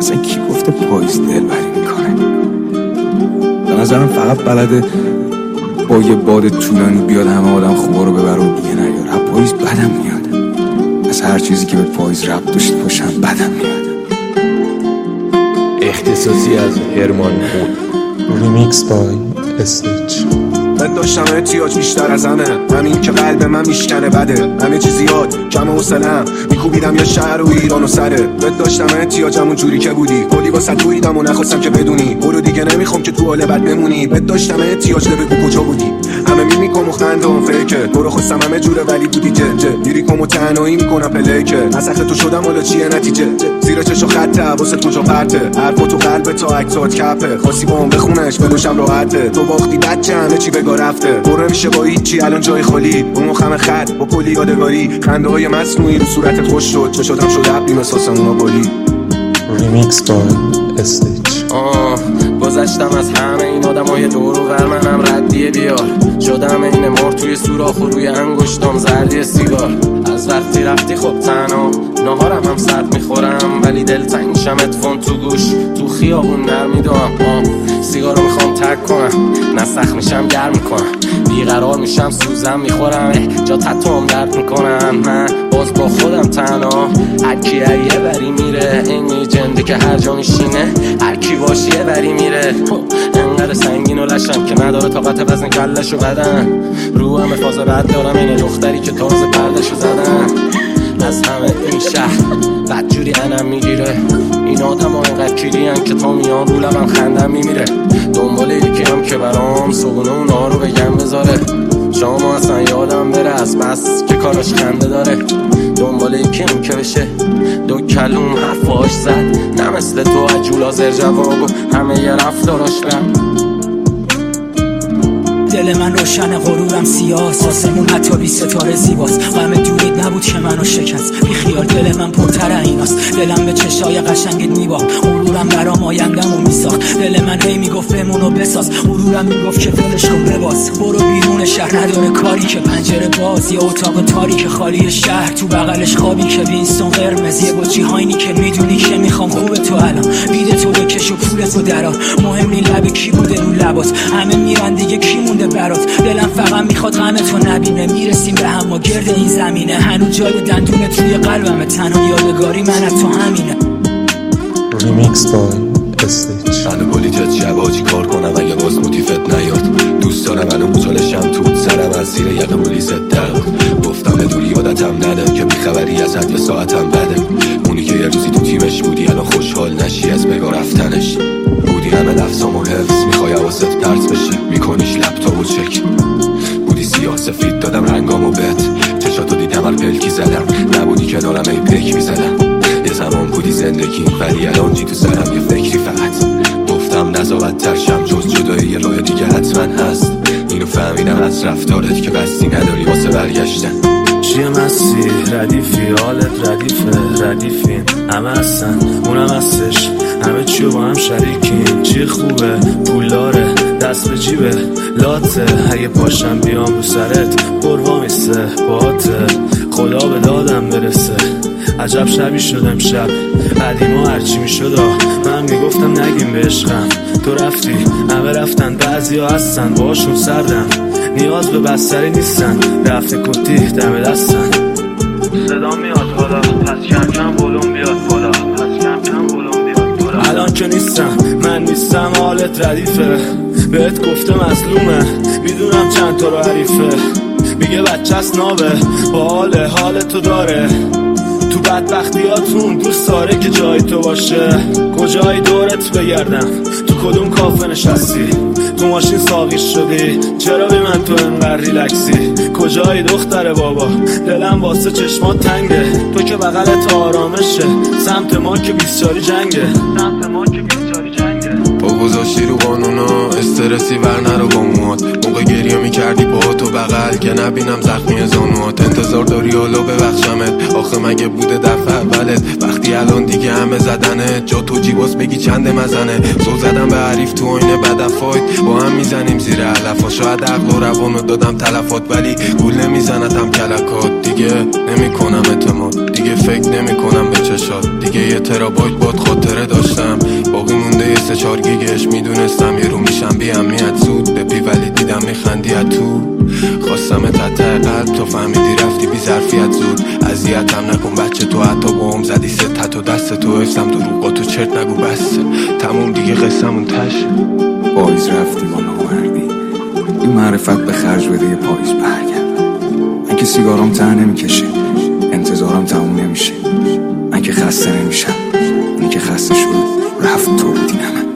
اصلا کی گفته پاییز دلبری میکنه؟ به نظرم فقط بلده با یه باد طولانی بیاد همه آدم خوبا رو ببره و دیگه نیاره. پاییز بدم میاد، از هر چیزی که به پاییز ربط داشته باشم بدم میاد. اختصاصی از هرمان خون، ریمیکس بای استیچ. بد داشتم احتیاج بیشتر از همین که قلب من میشکنه بده. همه چیزی یاد کم حوصله‌ام میکوبیدم یا شهر و ایران و سره. بد داشتم احتیاجم اون جوری که بودی، کلی واسه توییدم و نخواستم که بدونی. برو دیگه نمیخوام که تو حال بد بمونی. بد داشتم احتیاج بگو کجا بودی. همه میمیکم و خندم فیکه، برو خواستم همه جوره ولی بودی جه لیریکم و تنهایی میکنم پلیکه. از اخر تو شدم حالا چیه نتیجه؟ زیر چشو خطه واسه کجا پرته، حرفا تو قلب تا عکسات کپه. خواستی با هم بخونش بدوشم راحته، تو باختی بچه همه چی بگا رفته. برو نمیشه با هیچی الان جای خالی، اون مخم خط با کلی یادگاری. خنده های مصنوعی رو صورتت خوش شد، چشاتم شد عبدیم احساس اونا بالی. ریمیکس بای استیچ. گذشتم از همه این آدمای دور و بر منم ردیه بیار. شدم این مار توی سوراخ و روی انگشتام زردی سیگار. از وقتی رفتی خب تنها نهارم هم سرد میخورم، ولی دلتنگ شم ادفون تو گوش تو خیابون نرمیدم. سیگارو میخوام ترک کنم، نه سخت میشم گرم میکنم، بیقرار میشم سوزم میخورم، جا تتوام درد میکنم. من باز با خودم تنها، هرکی یه بری میره. این جنده که هر جا میشینه هرکی باشی یه بری میره. انقدر سنگین و لشم که نداره طاقت وزن کلشو بدن. رو همه فاز بد دارم، این دختری که تازه پردشو زدن. از همه این شهر بدجوری انم میگیره. این آدم ها اینقدر کیرین که تا میان رو لبم خندم میمیره. دنبال یکی هم که برام صبونه اونا رو بگم بذاره. شما اصلا یادم بره از بس که کاراش خنده داره. دنبال یکی هم که بشه دو کلوم حرفاش زد، نه مثل تو عجول زر جواب و همه یه رفتاراش رد. دل من روشن غرورم سیاست، آسمون حتی بی ستاره زیباست. غم دورید نبود که منو شکست، بی خیال دل من پرتر ایناست. دلم به چشای قشنگت میباخت، غرورم برام آیندم و میساخت. دل من هی میگفت بمونو بساز، غرورم میگفت که دلش کن بباز. برو بیرون شهر نداره کاری که پنجره باز، یه اتاق تاریک خالی شهر تو بغلش خوابی که وینستون قرمز. یه بوچی هاینی که میدونی که میخوام خوب تو الان بیده تو بکش و پول تو درار. مهم نی لب کی بوده رو لبات، همه میرن دیگه کی مونده برات. دلم فقط میخواد غم تو نبینه، میرسیم به هم ما گرد این زمینه. هنوز جای دندونت روی قلبمه، تنها یادگاری من از تو همینه. ریمیکس بای استیچ. منو پلیتت شباجی کار کنم اگه باز موتیفت نیاد. دوست دارم منو مچالشم تو سرم از زیر یقه مولیست در. گفتم بدون یادتم نده که بیخبری از حد ساعتم بده. اونی که یه روزی تو تیمش بودی الان خوشحال نشی از بگاه رفتنش. بودی همه لفظامو حفظ میخوای حواست پرت بشه، میکنیش لپتاپو چک. بودی سیاه سفید دادم رنگامو بهت، چشاتو دیدم هر پلکی زدم. نبودی کنارم ای پیک میزدم. یه زمان بودی زندگی ولی الان جی تو سرم یه فکری فقط. گفتم نزاوت ترشم جز جدایی یه راه دیگه حتما هست. اینو فهمیدم از رفتارت که قصدی نداری واسه برگشتن. چیه مسیر ردیفی حالت ردیفین همه هستن اونم هستش، همه چیو با هم شریکیم. چی خوبه پولاره دست به جیبه لاته، اگه پاشم بیام رو سرت قربا میسته باته. خدا به دادم برسه عجب شبی شد امشب، قدیما هرچی میشد من میگفتم نگیم به عشقم. تو رفتی همه رفتن، بعضی ها هستن باشون سردم، نیاز به بستری نیستن، رفته کتی دم دستن. صدا میاد حالا پس کم کم ولوم بیاد بالا، پس کم کم ولوم بیاد بالا. الان که نیستم من نیستم حالت ردیفه، بهت گفته مظلومه میدونم چند تا رو حریفه. میگه بچه‌ست نابه با حال تو داره، تو بدبختیاتون دوست داره که جای تو باشه. کجای دورت بگردم تو کدوم کافه نشستی، تو ماشین ساقی شدی چرا بی من تو انقدر ریلکسی. کجای دختر بابا دلم واسه چشمات تنگه، تو که بغلت آرامشه سمت ما که 24 جنگه، سمت ما که 24 جنگه. با گذاشتی رو قانونا استرسی ور نرو با موات، موقع گریه میکردی با تو بغل که نبینم زخمی زانوات. انتظار داری حالا ببخشمت آخه مگه بوده دفعه اولت، وقتی الان دیگه همه زدنه جا تو جیباس بگی چنده مزنه. زو زدم به حریف تو آینه بدفایت با هم میزنیم زیر علفا، شاید عقل و روانو دادم تلفات ولی گول نمیزنتم کلکات. دیگه نمیکنم اعتماد، دیگه فکر نمیکنم به چشات، دیگه یه ترابایت باد خاطره داشتم 3-4 گیگش میدونستم یه رو میشم بی اهمیت زود بپی، ولی دیدم میخندی از تو. خواستم تته قلب تو فهمیدی رفتی بی ظرفیت زود. اذیتم نکن بچه تو، حتی بهم زدی ستت و دست تو حفظم دروغاتو چرت نگو بسه تموم دیگه قصمون تشه. پاییز رفتی با نامردی، این معرفت به خرج بده یه پاییز برگرد. من که سیگارم ته نمیکشه، انتظارم تموم نمیشه. من که خسته نمیشم، اونی که خسته شد رفت تو بودی نه من.